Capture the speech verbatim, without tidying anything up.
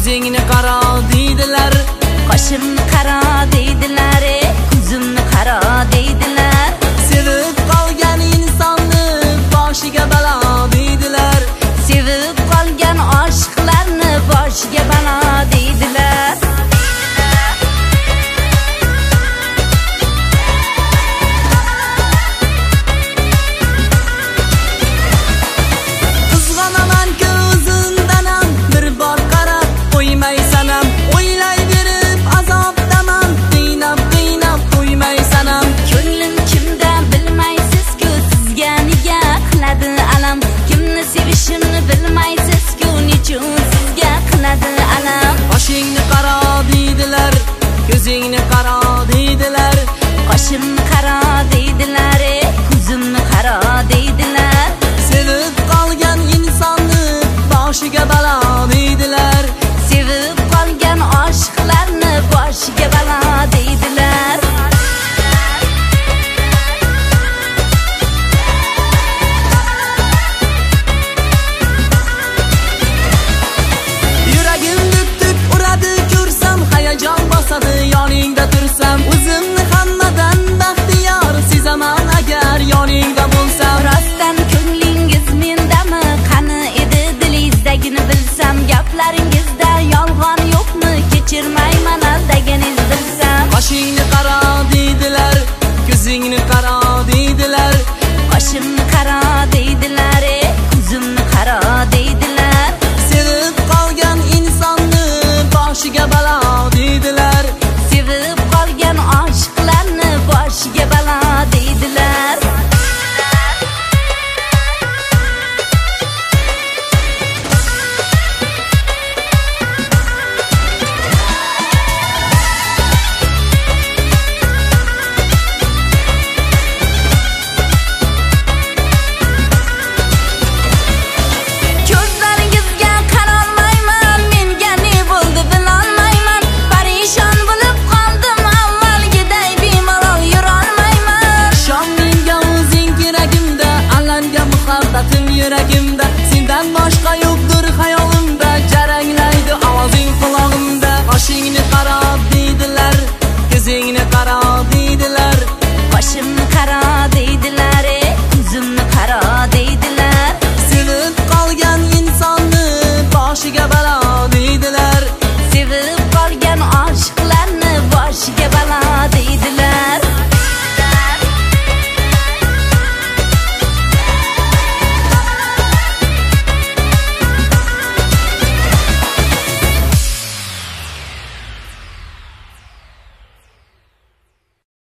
ko'zingni qaro deydilar, qoshimni qaro deydilar, ko'zimni qaro deydilar. Sevib qolgan insonni boshiga balo deydilar, sevib qolgan oshiqlarni boshiga balo deydilar. Sevishimni bilmaysiz-ku, nechun sizga qiladi alam. Boshingni qaro deydilar, ko'zingni qaro deydilar, qoshimni qaro deydilar, ko'zimni qaro deydilar. Sevib qolgan insonni boshiga balo deydilar, sevib qolgan oshiqlarni boshiga balo deydilar. Yoningda tursam, o'zimni hammadan baxtiyor sezaman agar yoningda bo'lsam. Rostdan ko'nglingiz mendami? Qani edi dilingizdagini bilsam, gaplaringizda yolg'on yo'qmi? Kechirmayman aldaganingizni bilsam. Qoshingni qaro deydilar, ko'zingni qaro deydilar, qoshimni qaro deydilar, ko'zimni qaro deydilar. Sevib qolgan insonni boshiga balo deydilar, sevib qolgan oshiqlarni boshiga balo deydilar. Ko'zlaringizga qarolmayman, menga ne bo'ldi bilolmayman. Parishon bo'lib qoldim, avvalgiday bemalol yurolmayman. Shoningga o'zing keragimda, alanga muhabbatim yuragimda, sendan boshqa yo'q.